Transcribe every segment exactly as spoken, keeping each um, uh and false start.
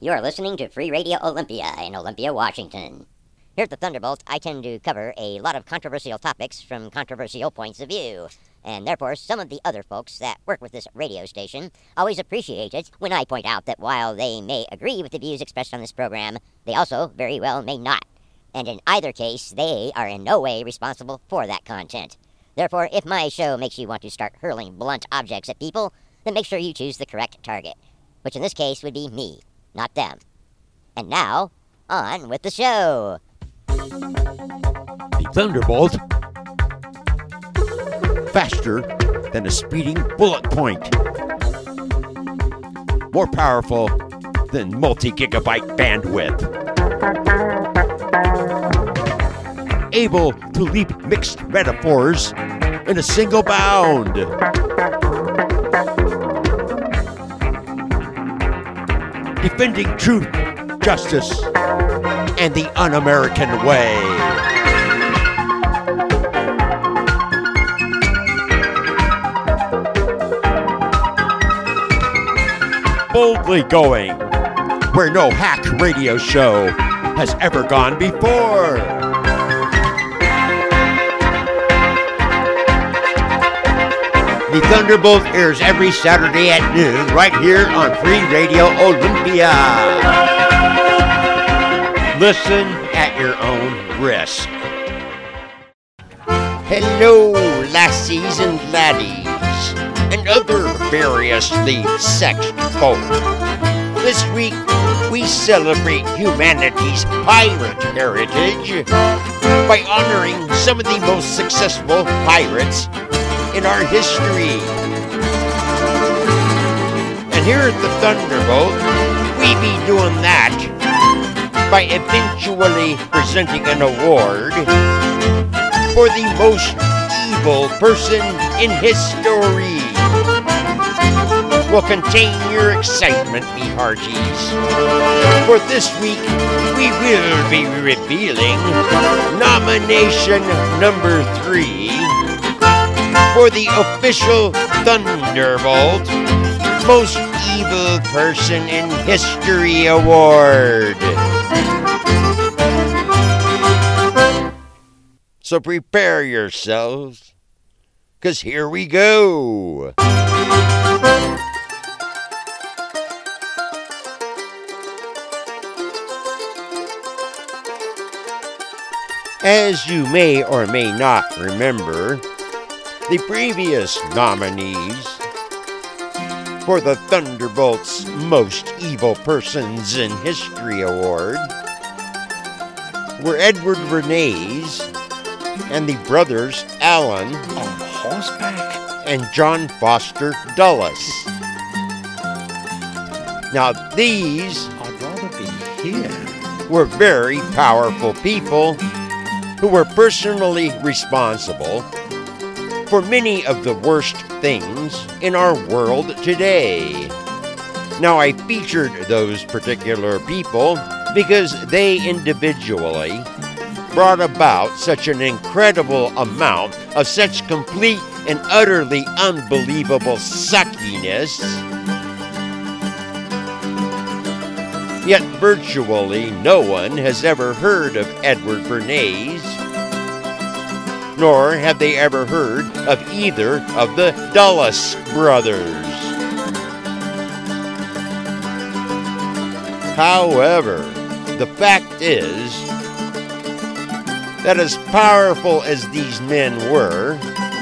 You are listening to Free Radio Olympia in Olympia, Washington. Here at the Thunderbolt, I tend to cover a lot of controversial topics from controversial points of view. And therefore, some of the other folks that work with this radio station always appreciate it when I point out that while they may agree with the views expressed on this program, they also very well may not. And in either case, they are in no way responsible for that content. Therefore, if my show makes you want to start hurling blunt objects at people, then make sure you choose the correct target, which in this case would be me, not them. And now, on with the show. The Thunderbolt, faster than a speeding bullet point, more powerful than multi-gigabyte bandwidth, able to leap mixed metaphors in a single bound, defending truth, justice, and the un-American way. Boldly going where no hack radio show has ever gone before. The Thunderbolt airs every Saturday at noon right here on Free Radio Olympia. Listen at your own risk. Hello, lassies and laddies, and other variously sexed folk. This week, we celebrate humanity's pirate heritage by honoring some of the most successful pirates in our history. And here at the Thunderbolt, we be doing that by eventually presenting an award for the most evil person in history. Will contain your excitement, me hearties. For this week, we will be revealing nomination number three for the official Thunderbolt Most Evil Person in History Award. So prepare yourselves, 'cause here we go. As you may or may not remember, the previous nominees for the Thunderbolt's Most Evil Persons in History Award were Edward Bernays and the brothers Allen on horseback and John Foster Dulles. Now these I'd rather be here. were very powerful people who were personally responsible for many of the worst things in our world today. Now, I featured those particular people because they individually brought about such an incredible amount of such complete and utterly unbelievable suckiness, yet virtually no one has ever heard of Edward Bernays, nor have they ever heard of either of the Dulles brothers. However, the fact is that as powerful as these men were,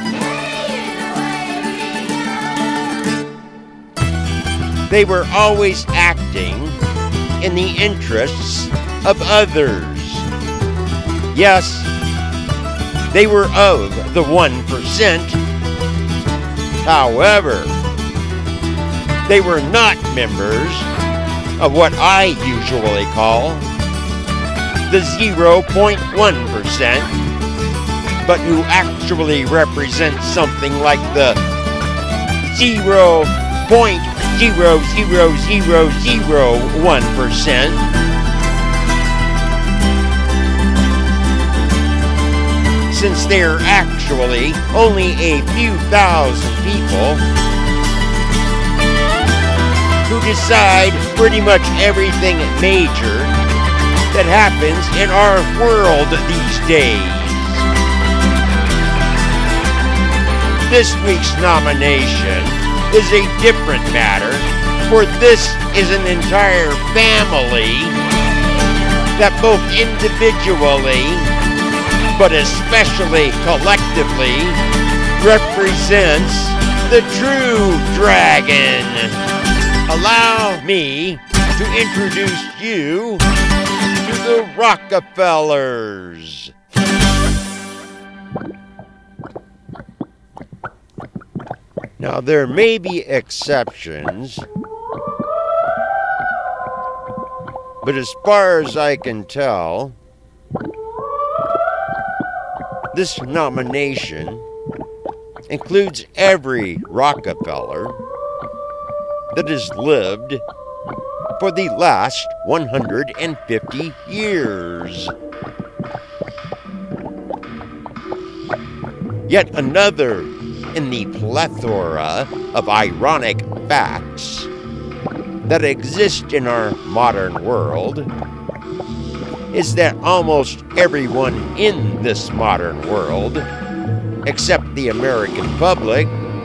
they were always acting in the interests of others. Yes, they were of the one percent. However, they were not members of what I usually call the zero point one percent, but who actually represent something like the zero point zero zero zero zero one percent. Since they're actually only a few thousand people who decide pretty much everything major that happens in our world these days. This week's nomination is a different matter, for this is an entire family that both individually, but especially collectively, represents the true dragon. Allow me to introduce you to the Rockefellers. Now, there may be exceptions, but as far as I can tell, this nomination includes every Rockefeller that has lived for the last one hundred fifty years. Yet another in the plethora of ironic facts that exist in our modern world is that almost everyone in this modern world, except the American public,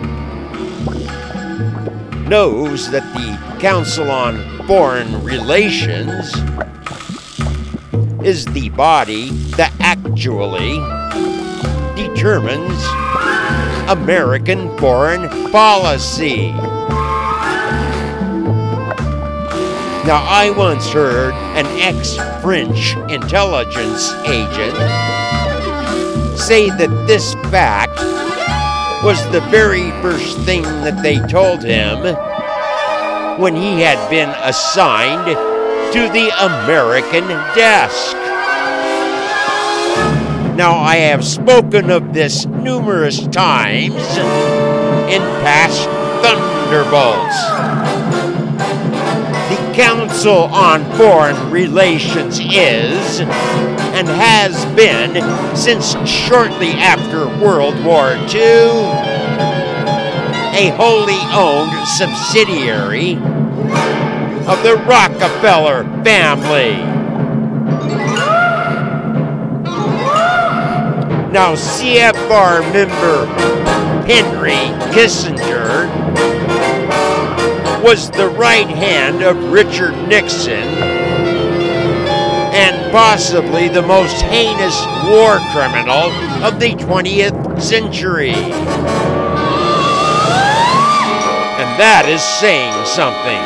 knows that the Council on Foreign Relations is the body that actually determines American foreign policy. Now, I once heard an ex-French intelligence agent say that this fact was the very first thing that they told him when he had been assigned to the American desk. Now, I have spoken of this numerous times in past Thunderbolts. The Council on Foreign Relations is, and has been since shortly after World War Two, a wholly owned subsidiary of the Rockefeller family. Now, C F R member Henry Kissinger was the right hand of Richard Nixon and possibly the most heinous war criminal of the twentieth century. And that is saying something.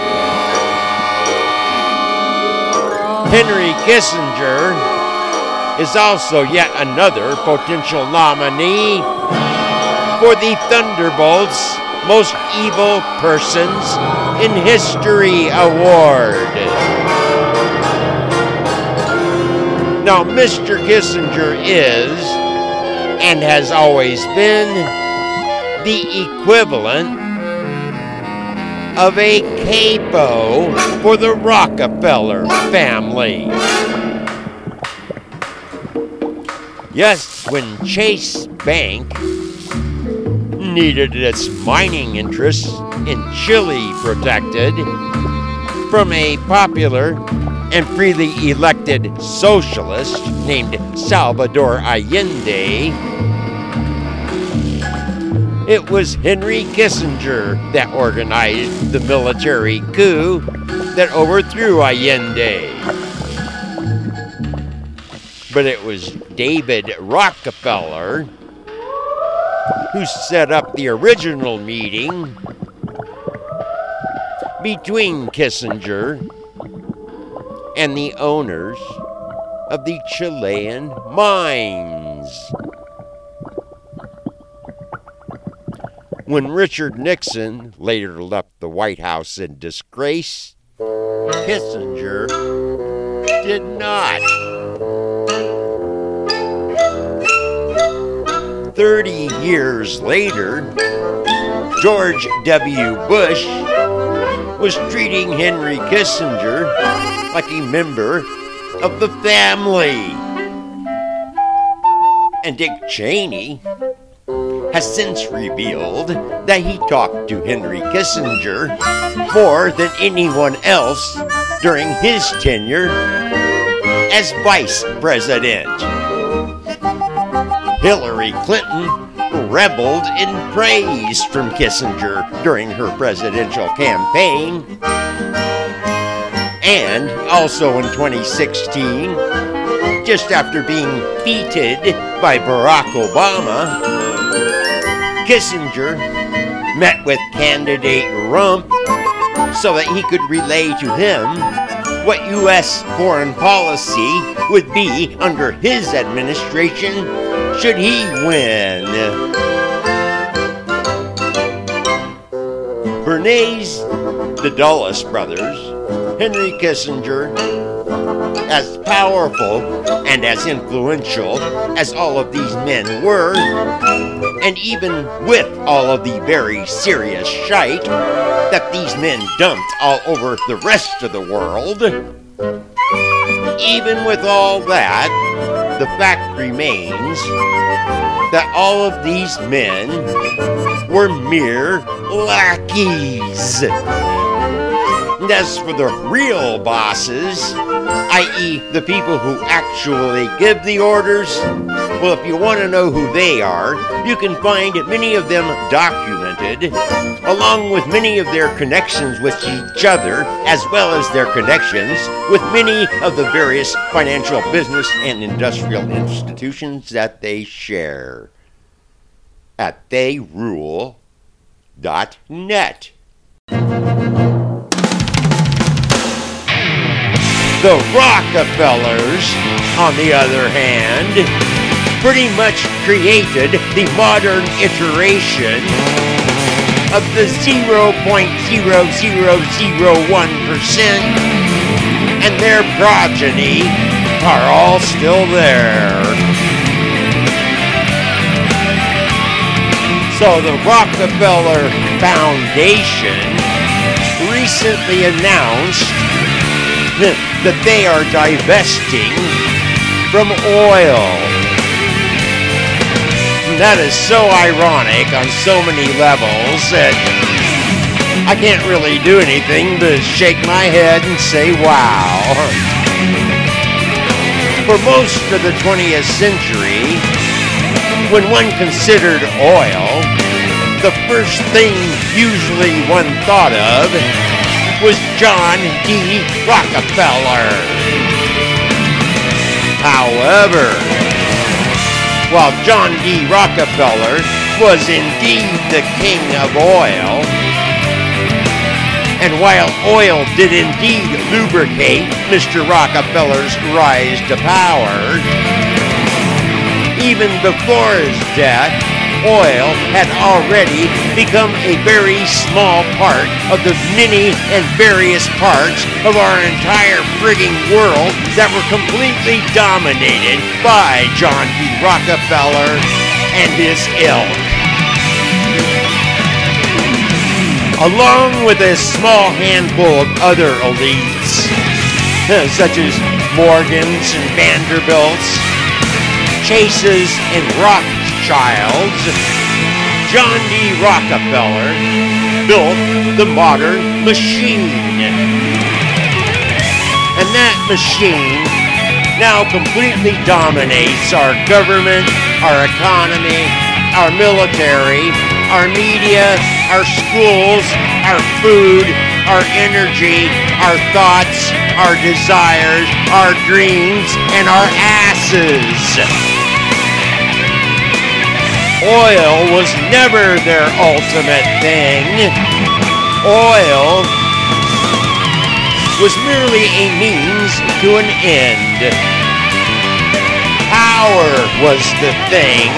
Henry Kissinger is also yet another potential nominee for the Thunderbolts Most Evil Persons in History Award. Now, Mister Kissinger is, and has always been, the equivalent of a capo for the Rockefeller family. Yes, when Chase Bank needed its mining interests in Chile protected from a popular and freely elected socialist named Salvador Allende, it was Henry Kissinger that organized the military coup that overthrew Allende. But it was David Rockefeller who set up the original meeting between Kissinger and the owners of the Chilean mines. When Richard Nixon later left the White House in disgrace, Kissinger did not. Thirty years later, George W. Bush was treating Henry Kissinger like a member of the family. And Dick Cheney has since revealed that he talked to Henry Kissinger more than anyone else during his tenure as vice president. Hillary Clinton reveled in praise from Kissinger during her presidential campaign. And also in twenty sixteen, just after being feted by Barack Obama, Kissinger met with candidate Rump so that he could relay to him what U S foreign policy would be under his administration should he win. Bernays, the Dulles brothers, Henry Kissinger, as powerful and as influential as all of these men were, and even with all of the very serious shite that these men dumped all over the rest of the world, even with all that, the fact remains that all of these men were mere lackeys. And as for the real bosses, that is the people who actually give the orders, well, if you want to know who they are, you can find many of them documented, along with many of their connections with each other, as well as their connections with many of the various financial, business, and industrial institutions that they share at they rule dot net. The Rockefellers, on the other hand, pretty much created the modern iteration of the zero point zero zero zero one percent, and their progeny are all still there. So the Rockefeller Foundation recently announced that they are divesting from oil. That is so ironic on so many levels that I can't really do anything but shake my head and say, wow. For most of the twentieth century, when one considered oil, the first thing usually one thought of was John D. Rockefeller. However, while John D. Rockefeller was indeed the king of oil, and while oil did indeed lubricate Mister Rockefeller's rise to power, even before his death, oil had already become a very small part of the many and various parts of our entire frigging world that were completely dominated by John D. Rockefeller and his ilk. Along with a small handful of other elites, such as Morgans and Vanderbilts, Chases and Rothschilds, John D. Rockefeller built the modern machine. And that machine now completely dominates our government, our economy, our military, our media, our schools, our food, our energy, our thoughts, our desires, our dreams, and our asses. Oil was never their ultimate thing. Oil was merely a means to an end. Power was the thing.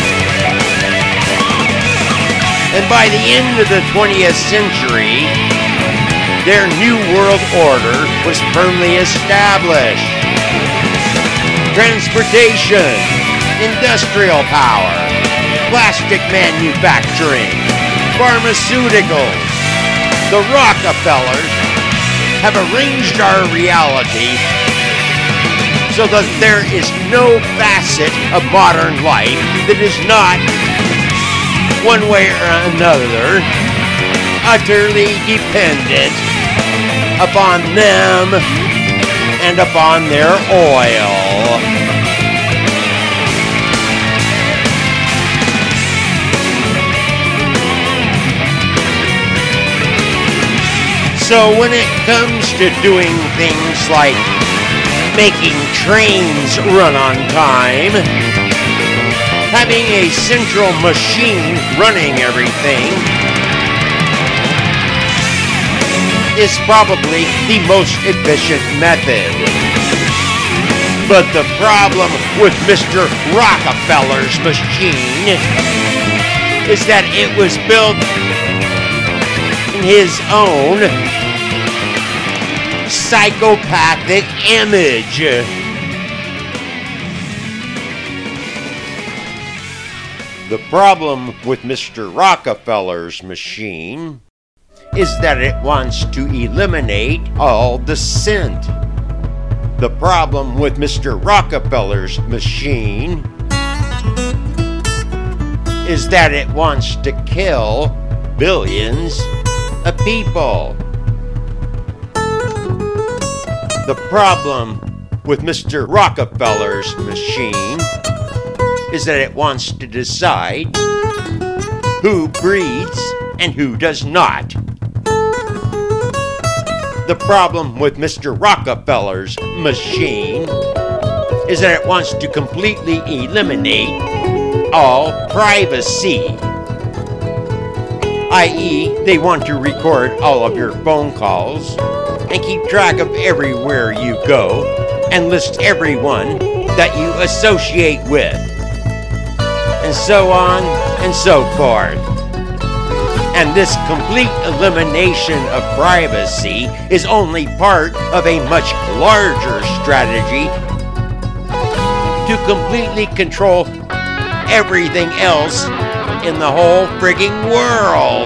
And by the end of the twentieth century, their New World Order was firmly established. Transportation, industrial power, plastic manufacturing, pharmaceuticals. The Rockefellers have arranged our reality so that there is no facet of modern life that is not one way or another, utterly dependent upon them and upon their oil. So when it comes to doing things like making trains run on time, having a central machine running everything is probably the most efficient method. But the problem with Mister Rockefeller's machine is that it was built in his own psychopathic image. The problem with Mister Rockefeller's machine is that it wants to eliminate all dissent. The problem with Mister Rockefeller's machine is that it wants to kill billions of people. The problem with Mister Rockefeller's machine is that it wants to decide who breeds and who does not. The problem with Mister Rockefeller's machine is that it wants to completely eliminate all privacy, that is, they want to record all of your phone calls and keep track of everywhere you go and list everyone that you associate with, and so on and so forth. And this complete elimination of privacy is only part of a much larger strategy to completely control everything else in the whole frigging world.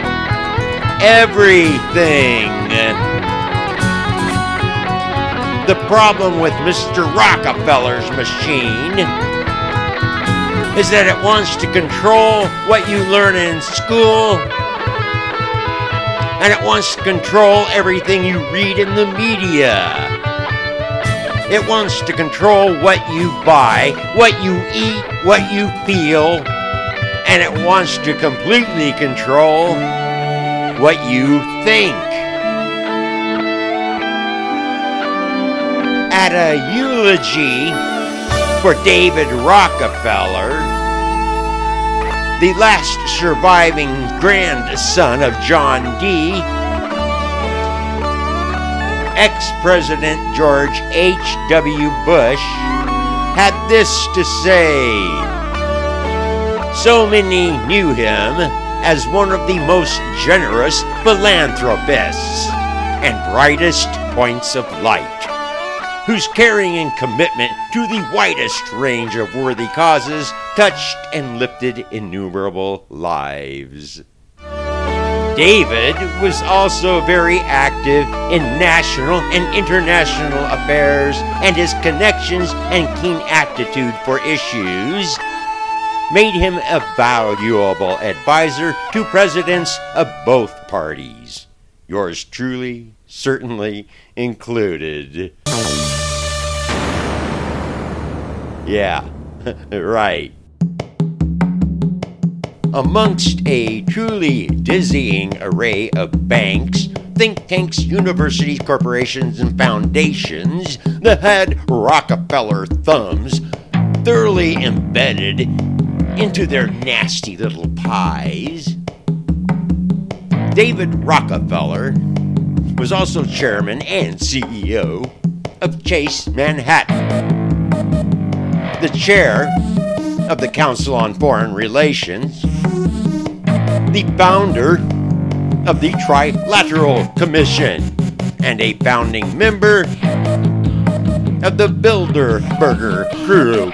Everything. The problem with Mister Rockefeller's machine is that it wants to control what you learn in school, and it wants to control everything you read in the media. It wants to control what you buy, what you eat, what you feel, and it wants to completely control what you think. At a eulogy for David Rockefeller, the last surviving grandson of John D., ex-President George H W Bush had this to say. So many knew him as one of the most generous philanthropists and brightest points of light, whose caring and commitment to the widest range of worthy causes touched and lifted innumerable lives. David was also very active in national and international affairs, and his connections and keen aptitude for issues made him a valuable advisor to presidents of both parties, yours truly certainly included. Yeah, right. Amongst a truly dizzying array of banks, think tanks, universities, corporations, and foundations that had Rockefeller thumbs thoroughly embedded into their nasty little pies, David Rockefeller was also chairman and C E O of Chase Manhattan, the chair of the Council on Foreign Relations, the founder of the Trilateral Commission, and a founding member of the Bilderberger Group.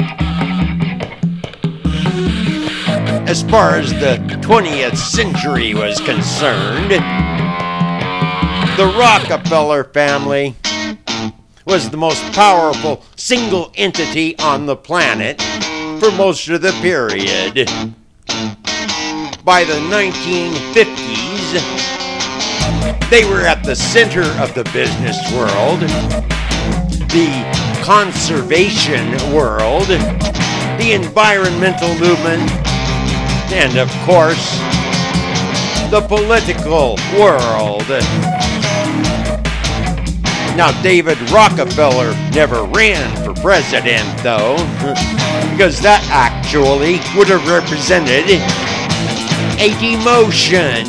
As far as the twentieth century was concerned, the Rockefeller family was the most powerful single entity on the planet for most of the period. by the nineteen fifties, they were at the center of the business world, the conservation world, the environmental movement, and of course, the political world. Now, David Rockefeller never ran for president, though, because that actually would have represented a demotion.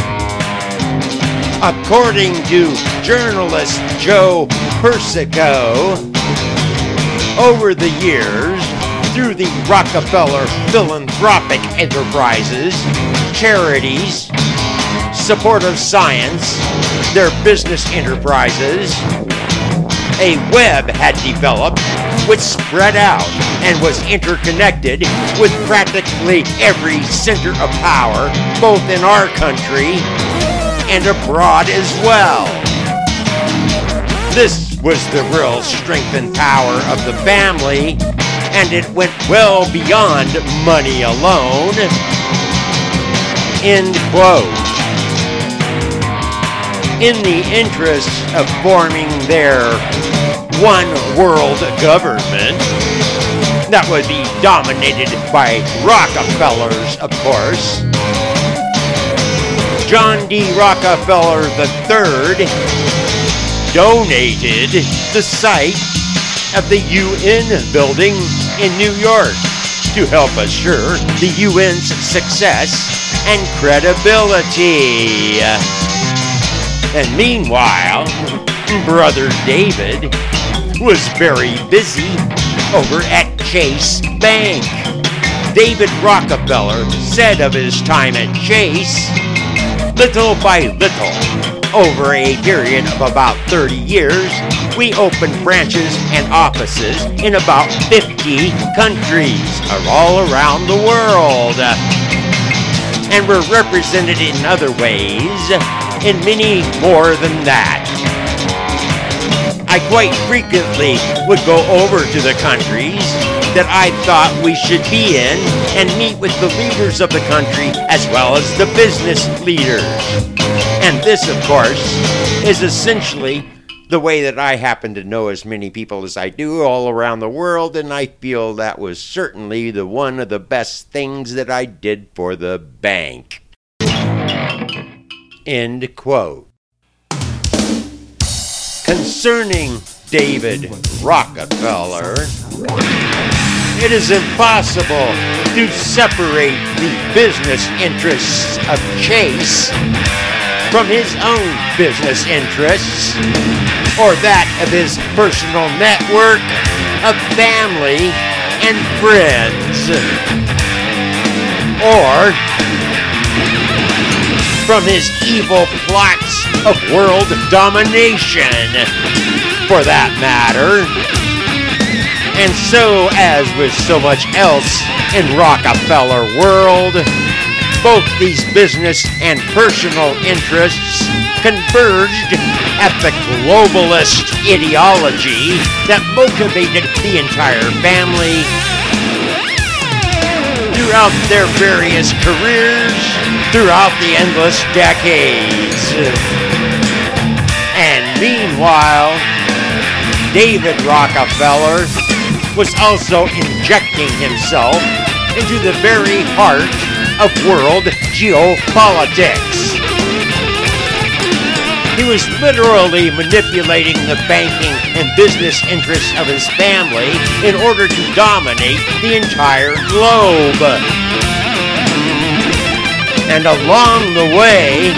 According to journalist Joe Persico, over the years, through the Rockefeller philanthropic enterprises, charities, support of science, their business enterprises, a web had developed which spread out and was interconnected with practically every center of power, both in our country and abroad as well. This was the real strength and power of the family, and it went well beyond money alone. End quote. In the interest of forming their one world government that would be dominated by Rockefellers, of course, John D. Rockefeller the third donated the site of the U N building in New York to help assure the U N's success and credibility. And meanwhile, Brother David was very busy over at Chase Bank. David Rockefeller said of his time at Chase, little by little, over a period of about thirty years, we opened branches and offices in about fifty countries all around the world. And we're represented in other ways, in many more than that. I quite frequently would go over to the countries that I thought we should be in and meet with the leaders of the country as well as the business leaders. And this, of course, is essentially the way that I happen to know as many people as I do all around the world, and I feel that was certainly the one of the best things that I did for the bank. End quote. Concerning David Rockefeller, it is impossible to separate the business interests of Chase from his own business interests or that of his personal network of family and friends, or from his evil plots of world domination, for that matter. And so, as with so much else in Rockefeller world, both these business and personal interests converged at the globalist ideology that motivated the entire family throughout their various careers, throughout the endless decades. And meanwhile, David Rockefeller was also injecting himself into the very heart of world geopolitics. He was literally manipulating the banking and business interests of his family in order to dominate the entire globe. And along the way,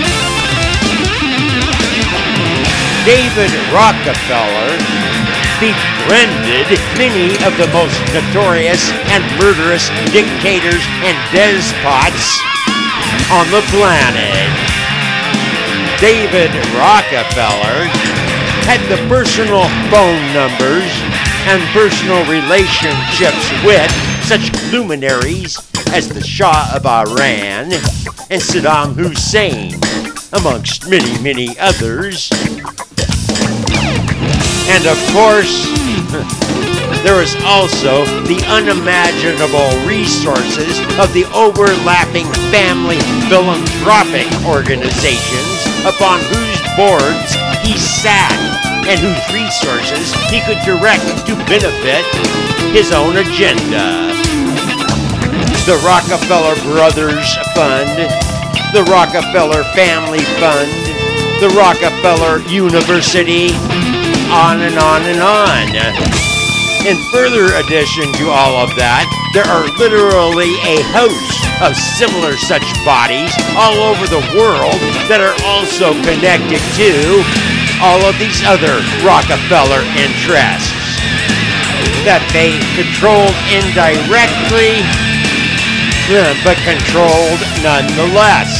David Rockefeller befriended many of the most notorious and murderous dictators and despots on the planet. David Rockefeller had the personal phone numbers and personal relationships with such luminaries as the Shah of Iran and Saddam Hussein, amongst many, many others. And of course, there is also the unimaginable resources of the overlapping family philanthropic organizations upon whose boards he sat and whose resources he could direct to benefit his own agenda. The Rockefeller Brothers Fund, the Rockefeller Family Fund, the Rockefeller University, on and on and on. In further addition to all of that, there are literally a host of similar such bodies all over the world that are also connected to all of these other Rockefeller interests that they controlled indirectly, but controlled nonetheless.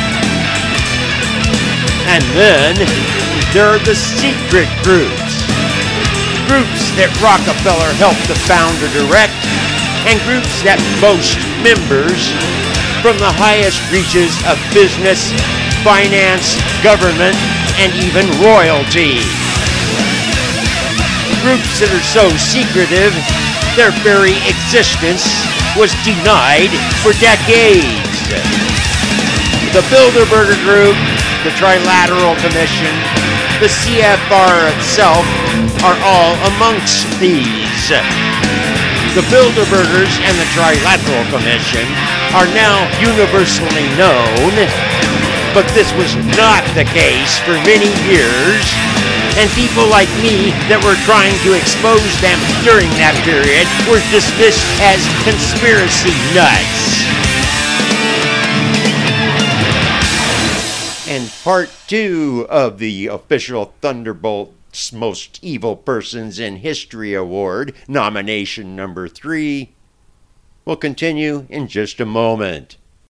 And then there are the secret groups. Groups that Rockefeller helped to found or direct, and groups that boast members from the highest reaches of business, finance, government, and even royalty. Groups that are so secretive, their very existence was denied for decades. The Bilderberger Group, the Trilateral Commission, the C F R itself are all amongst these. The Bilderbergers and the Trilateral Commission are now universally known, but this was not the case for many years, and people like me that were trying to expose them during that period were dismissed as conspiracy nuts. And part two of the official Thunderbolt's Most Evil Persons in History Award, nomination number three, will continue in just a moment.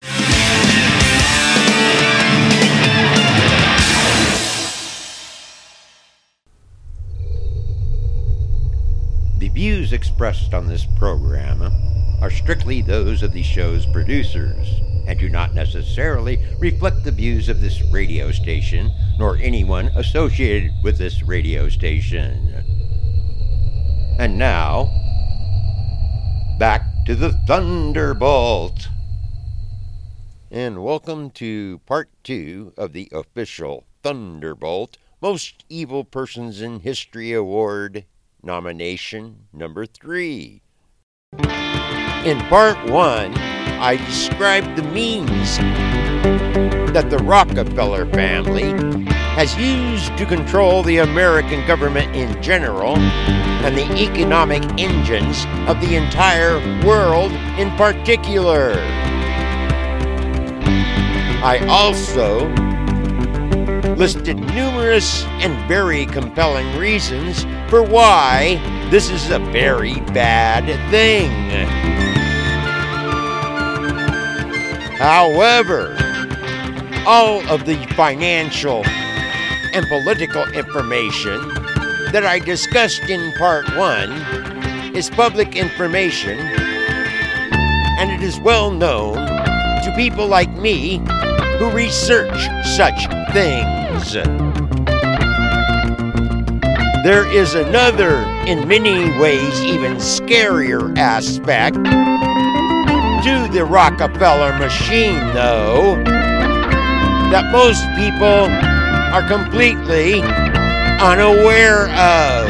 The views expressed on this program are strictly those of the show's producers and do not necessarily reflect the views of this radio station nor anyone associated with this radio station. And now, back to the Thunderbolt. And welcome to part two of the official Thunderbolt Most Evil Persons in History Award, nomination number three. In part one, I described the means that the Rockefeller family has used to control the American government in general and the economic engines of the entire world in particular. I also listed numerous and very compelling reasons for why this is a very bad thing. However, all of the financial and political information that I discussed in part one is public information, and it is well known to people like me who research such things. There is another, in many ways even scarier aspect to the Rockefeller machine, though, that most people are completely unaware of.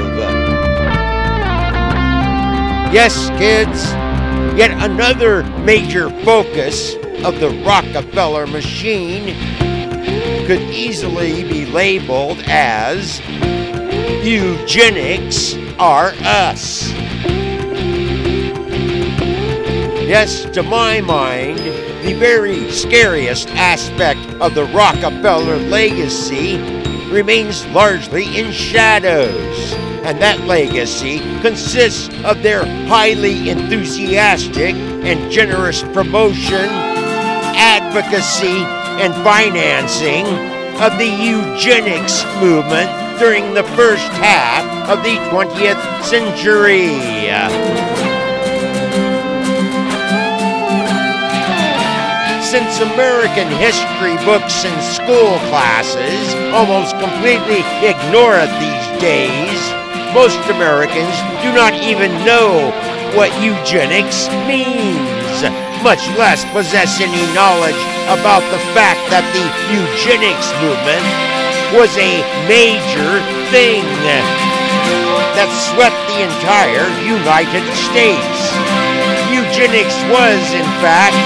Yes, kids, yet another major focus of the Rockefeller machine could easily be labeled as eugenics are us. Yes, to my mind, the very scariest aspect of the Rockefeller legacy remains largely in shadows, and that legacy consists of their highly enthusiastic and generous promotion, advocacy, and financing of the eugenics movement during the first half of the twentieth century. Since American history books and school classes almost completely ignore it these days, most Americans do not even know what eugenics means, much less possess any knowledge about the fact that the eugenics movement was a major thing that swept the entire United States. Eugenics was, in fact,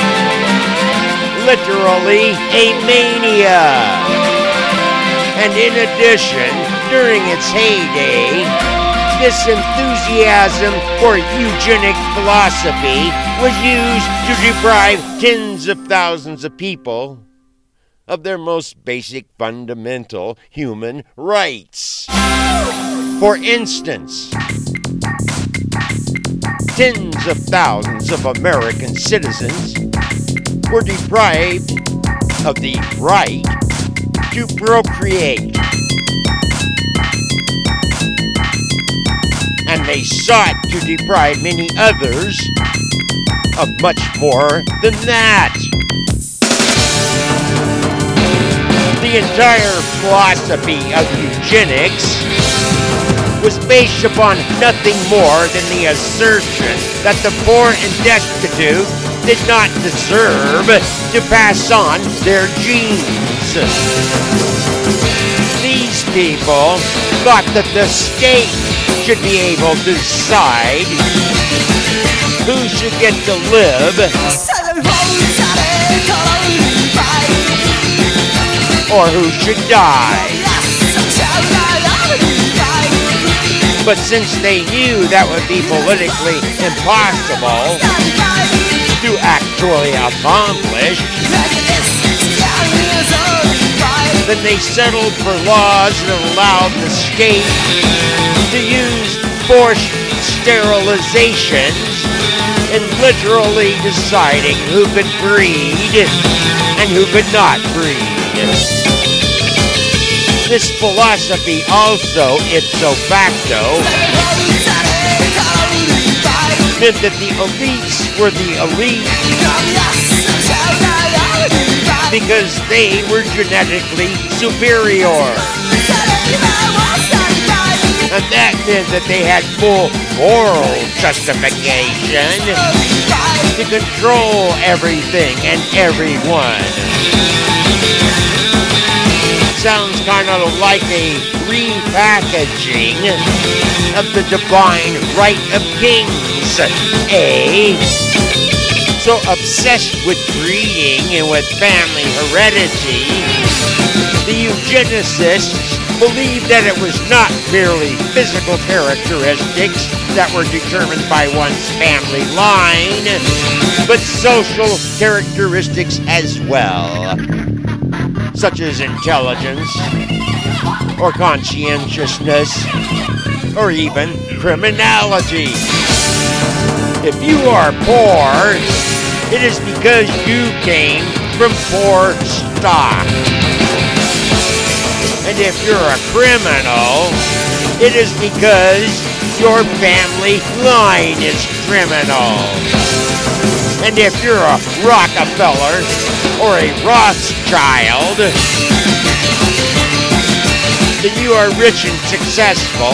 literally a mania. And in addition, during its heyday, this enthusiasm for eugenic philosophy was used to deprive tens of thousands of people of their most basic fundamental human rights. For instance, tens of thousands of American citizens were deprived of the right to procreate. And they sought to deprive many others of much more than that. The entire philosophy of eugenics was based upon nothing more than the assertion that the poor and destitute did not deserve to pass on their genes. These people thought that the state should be able to decide who should get to live or who should die. But since they knew that would be politically impossible to actually accomplish, then they settled for laws that allowed the state to use forced sterilizations in literally deciding who could breed and who could not breed. This philosophy also, ipso facto, meant that the elites were the elite because they were genetically superior. And that meant that they had full moral justification to control everything and everyone. Sounds kind of like a repackaging of the divine right of kings, eh? So obsessed with breeding and with family heredity, the eugenicists believed that it was not merely physical characteristics that were determined by one's family line, but social characteristics as well, such as intelligence, or conscientiousness, or even criminality. If you are poor, it is because you came from poor stock. And if you're a criminal, it is because your family line is criminal. And if you're a Rockefeller or a Rothschild, then you are rich and successful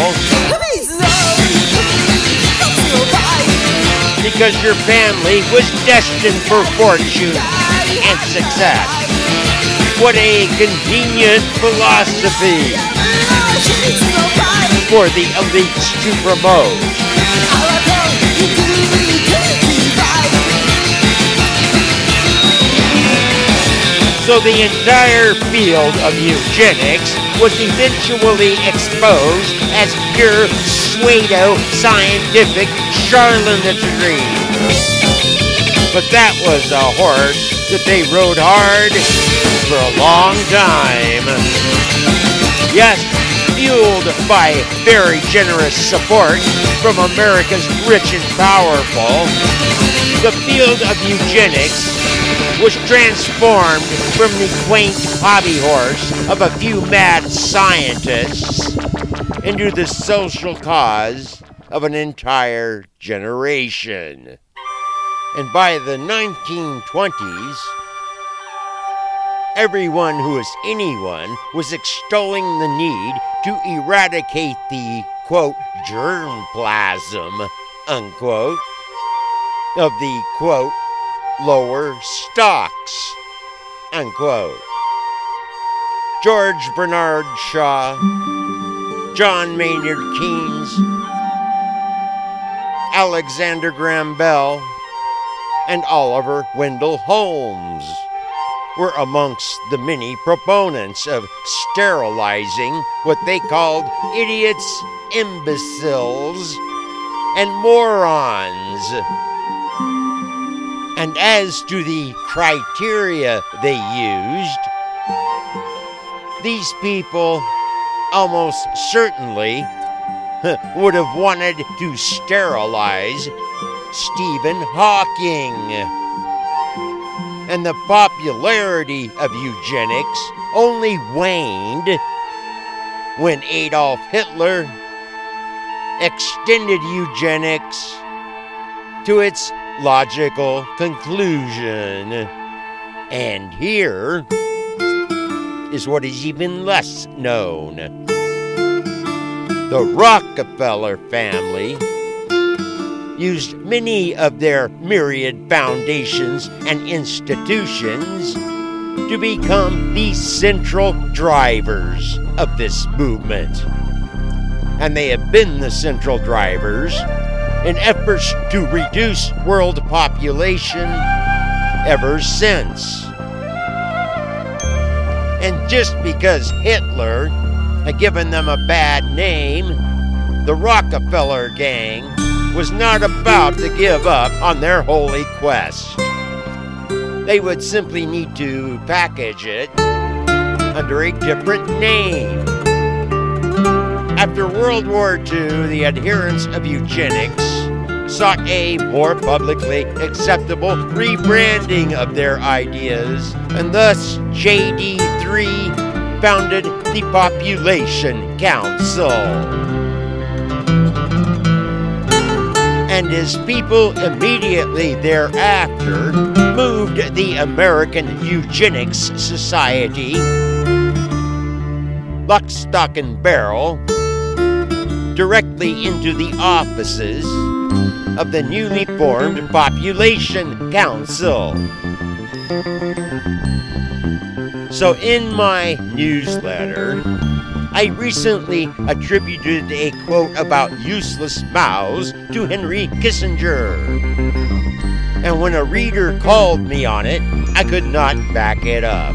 because your family was destined for fortune and success. What a convenient philosophy for the elites to promote. So the entire field of eugenics was eventually exposed as pure pseudo-scientific charlatanry. But that was a horse that they rode hard for a long time. Yes, fueled by very generous support from America's rich and powerful, the field of eugenics was transformed from the quaint hobby horse of a few mad scientists into the social cause of an entire generation. And by the nineteen twenties, everyone who was anyone was extolling the need to eradicate the, quote, germplasm, unquote, of the, quote, lower stalks, unquote. George Bernard Shaw, John Maynard Keynes, Alexander Graham Bell, and Oliver Wendell Holmes were amongst the many proponents of sterilizing what they called idiots, imbeciles, and morons. And as to the criteria they used, these people almost certainly would have wanted to sterilize Stephen Hawking. And the popularity of eugenics only waned when Adolf Hitler extended eugenics to its logical conclusion. And here is what is even less known. The Rockefeller family used many of their myriad foundations and institutions to become the central drivers of this movement. And they have been the central drivers in efforts to reduce world population ever since. And just because Hitler had given them a bad name, the Rockefeller gang was not about to give up on their holy quest. They would simply need to package it under a different name. After World War Two, the adherents of eugenics sought a more publicly acceptable rebranding of their ideas, and thus J D three founded the Population Council. And his people immediately thereafter moved the American Eugenics Society, lock, stock, and barrel, directly into the offices of the newly formed Population Council. So in my newsletter, I recently attributed a quote about useless mouths to Henry Kissinger. And when a reader called me on it, I could not back it up.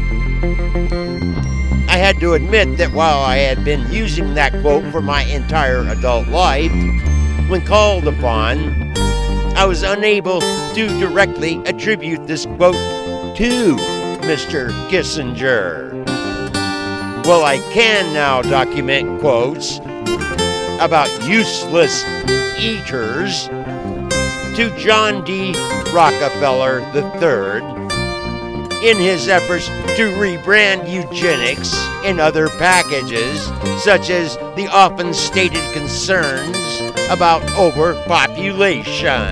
I had to admit that while I had been using that quote for my entire adult life, when called upon, I was unable to directly attribute this quote to Mister Kissinger. Well, I can now document quotes about useless eaters to John D. Rockefeller the third in his efforts to rebrand eugenics in other packages, such as the often stated concerns about overpopulation.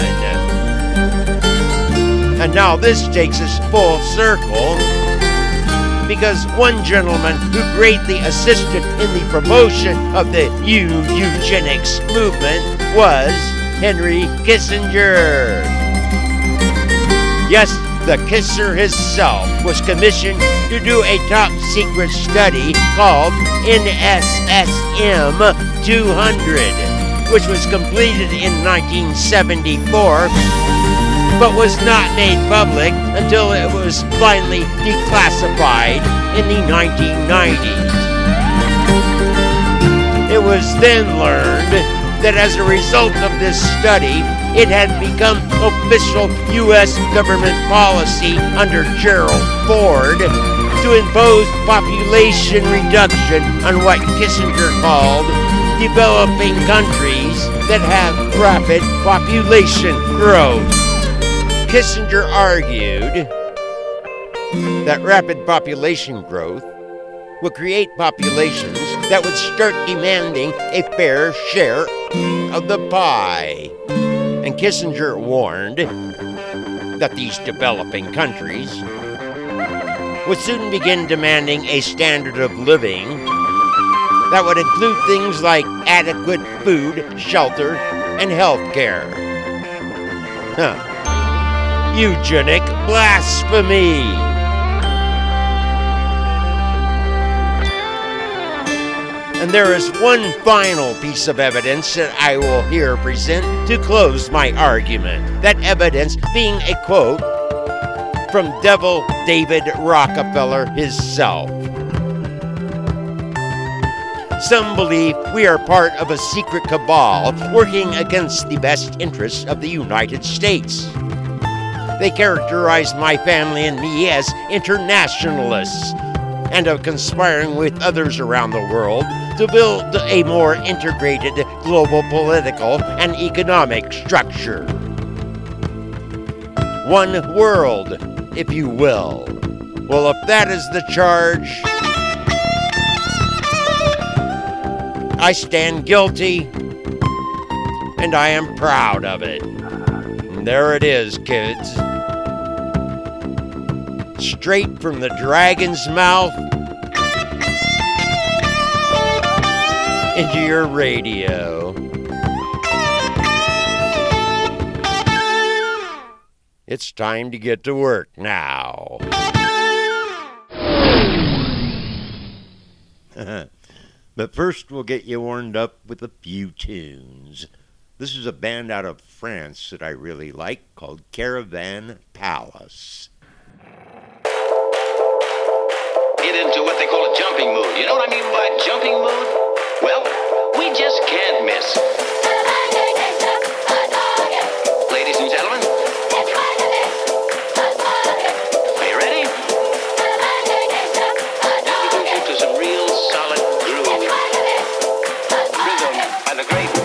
And now this takes us full circle, because one gentleman who greatly assisted in the promotion of the eu- eugenics movement was Henry Kissinger. Yes, the Kisser himself was commissioned to do a top-secret study called N S S M two hundred, which was completed in nineteen seventy-four, but was not made public until it was finally declassified in the nineteen nineties. It was then learned that as a result of this study, it had become official U S government policy under Gerald Ford to impose population reduction on what Kissinger called developing countries that have rapid population growth. Kissinger argued that rapid population growth would create populations that would start demanding a fair share of the pie. And Kissinger warned that these developing countries would soon begin demanding a standard of living That would include things like adequate food, shelter, and health care. Huh. Eugenic blasphemy! And there is one final piece of evidence that I will here present to close my argument. That evidence being a quote from Devil David Rockefeller himself. Some believe we are part of a secret cabal working against the best interests of the United States. They characterize my family and me as internationalists and of conspiring with others around the world to build a more integrated global political and economic structure. One world, if you will. Well, if that is the charge, I stand guilty, and I am proud of it. And there it is, kids. Straight from the dragon's mouth into your radio. It's time to get to work now. But first, we'll get you warmed up with a few tunes. This is a band out of France that I really like called Caravan Palace. Get into what they call a jumping mood. You know what I mean by jumping mood? Well, we just can't miss. Ladies and gentlemen, are you ready? Introduce you to some real solid groove. Rhythm and a great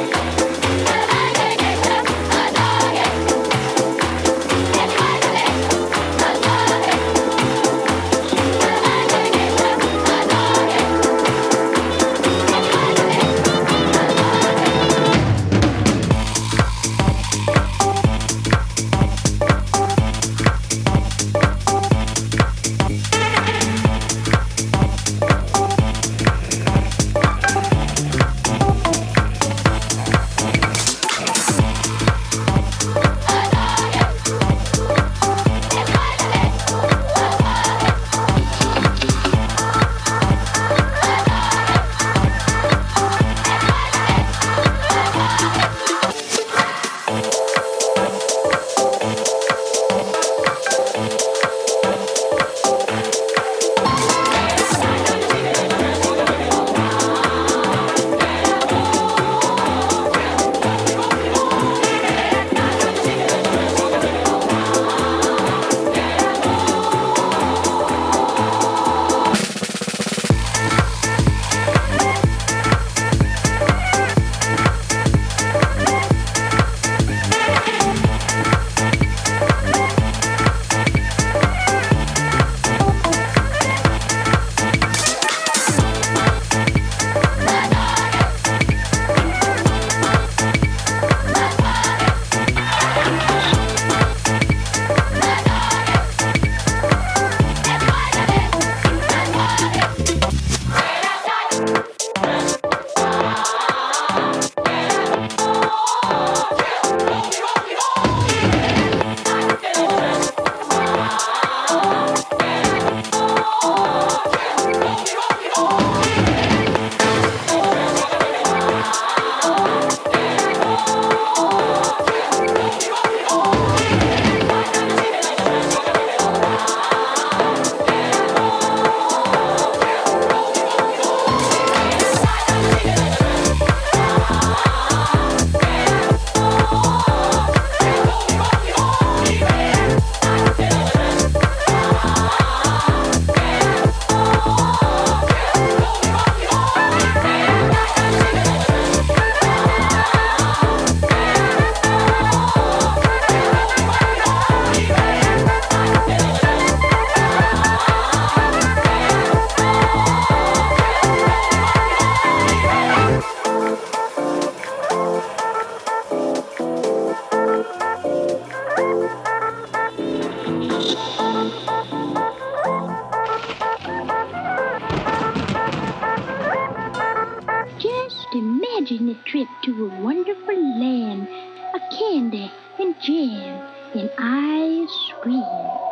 wonderland, a candy and jam and ice cream.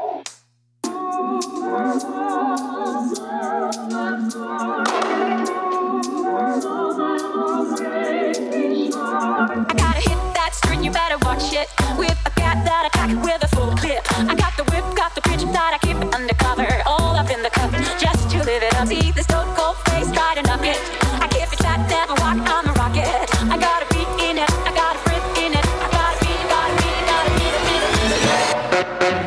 I gotta hit that string, you better watch it. With a cat that I pack with a full clip. I got the whip, got the pitch that I keep it undercover. All up in the cup, just to live it up. See this stone cold face, try to knock it. I keep it tight, never walk, I'm a rocket. I got a beat in it, I got a friend in it. I got a beat, got a beat, got a beat, a beat, a beat, a beat.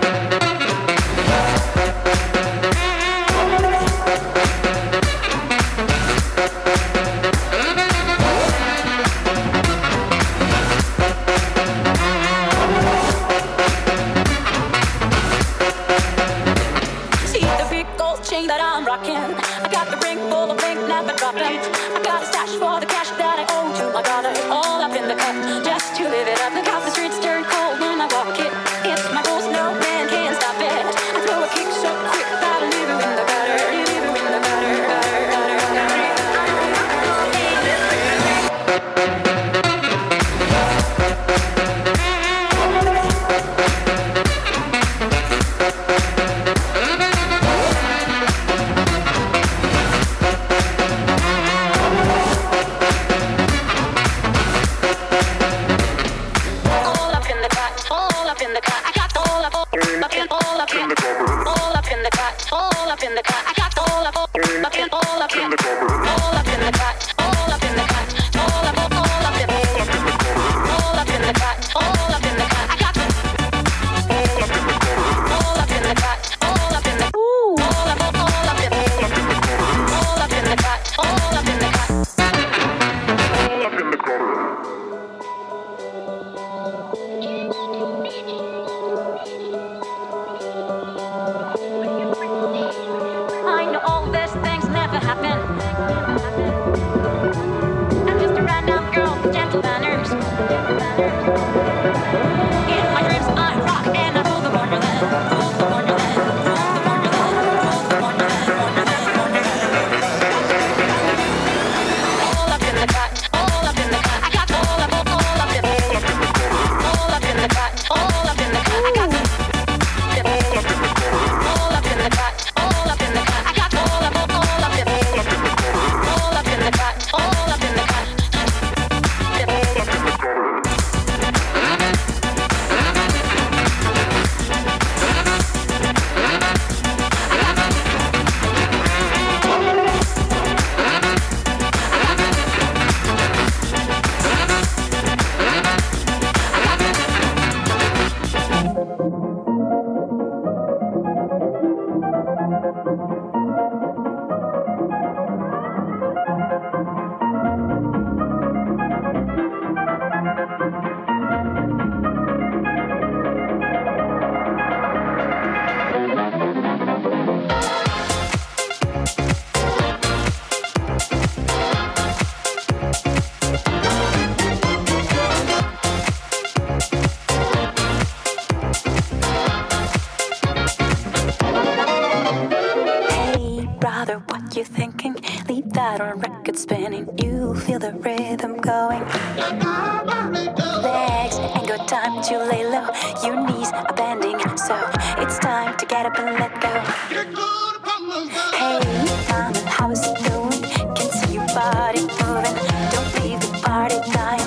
I got the ring full of bling, never dropping. I got a stash for the cash that I owe to my brother. All up in the cup, just to live it up. Look how the streets turn cold when I walk it. It's my rules, no man can stop it. I throw a kick so quick that I leave you in the gutter. Leave you in the gutter, gutter, gutter, gutter. Spinning, you feel the rhythm going. Legs ain't got time to lay low. Your knees are bending, so it's time to get up and let go. Hey, mama, how is it going? Can see your body moving. Don't leave the party dying.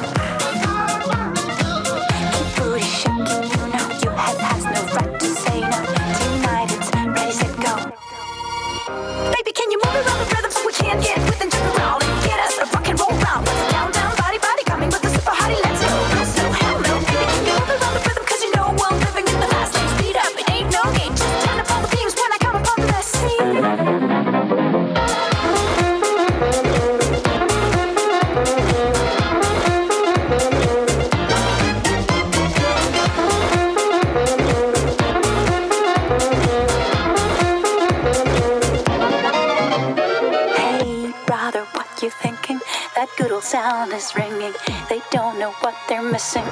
Keep booty shaking, you know your head has no right to say no. Tonight it's ready, set, go. Baby, can you move around the rhythm so we can't get with and jump around? Rock and roll round, let's down, down, body, body, coming with the super hottie, let's go. Real slow, hello, baby, can you move around the rhythm? Cause you know I'm living in the fast lane. Speed up, it ain't no game, just turn up all the beams when I come up on the scene. That good old sound is ringing. They don't know what they're missing.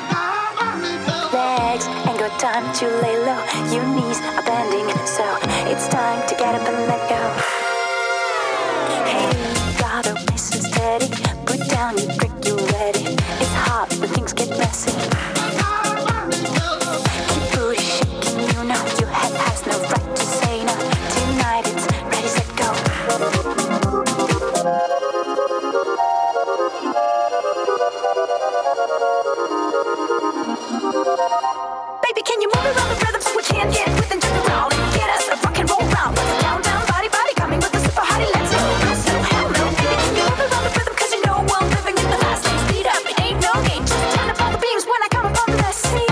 Legs ain't got time to lay low. Your knees are bending, so it's time to get up and let go. Hey, brother, nice and steady. Put down your brick, you ready. It's hot. heart when things get messy. Keep booty shaking, you know your head has no right to say no. Tonight it's ready, set, go. Baby, can you move around the rhythm so we can't get with and turn around and get us a rock and roll round? Down, down, body, body, coming with a super hottie, let's go. No, so hell no. Baby, can you move around the rhythm cause you know we're living in the fast lane. Speed up, it ain't no game. Just turn up all the beams when I come up on the scene.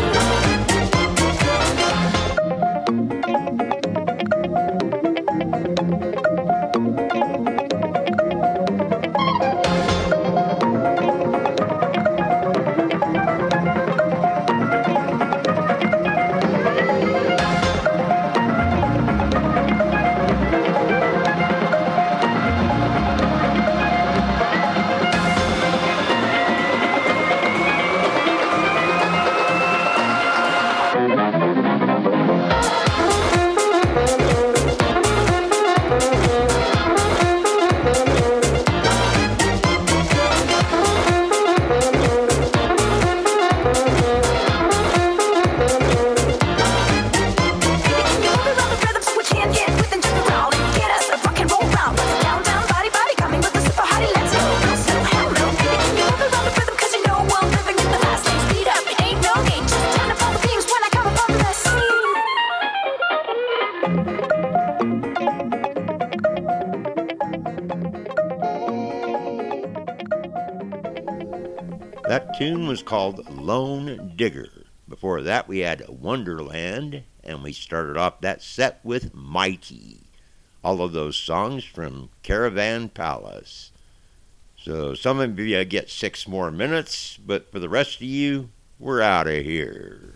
That tune was called Lone Digger. Before that, we had Wonderland, and we started off that set with Mighty. All of those songs from Caravan Palace. So some of you get six more minutes, but for the rest of you, we're out of here.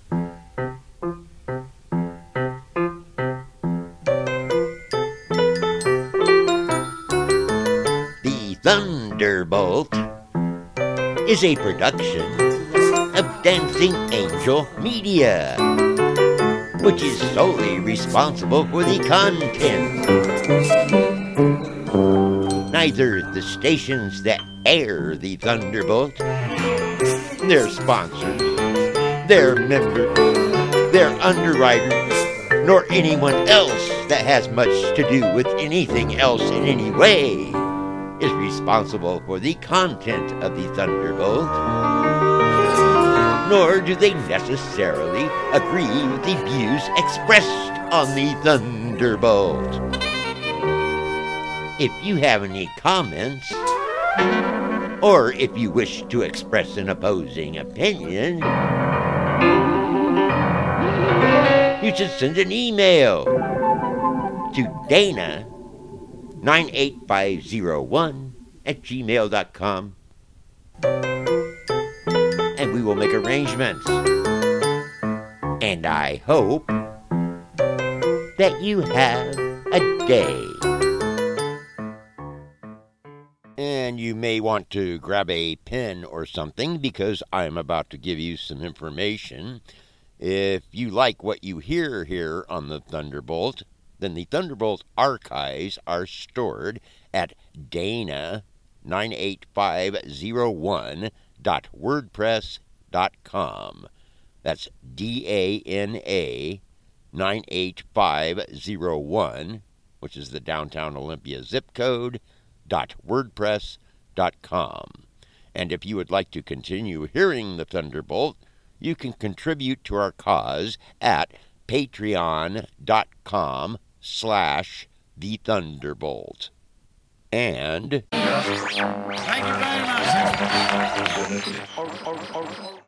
The Thunderbolt is a production of Dancing Angel Media, which is solely responsible for the content. Neither the stations that air the Thunderbolt, their sponsors, their members, their underwriters, nor anyone else that has much to do with anything else in any way is responsible for the content of the Thunderbolt, nor do they necessarily agree with the views expressed on the Thunderbolt. If you have any comments, or if you wish to express an opposing opinion, you should send an email to Dana nine eight five zero one at gmail dot com, and we will make arrangements. And I hope that you have a day. And you may want to grab a pen or something, because I'm about to give you some information. If you like what you hear here on the Thunderbolt, then the Thunderbolt archives are stored at Dana nine eight five zero one dot wordpress dot com. That's D A N A nine eight five zero one, which is the downtown Olympia zip code, dot wordpress dot com. And if you would like to continue hearing the Thunderbolt, you can contribute to our cause at patreon dot com slash the Thunderbolt. And thank you very much.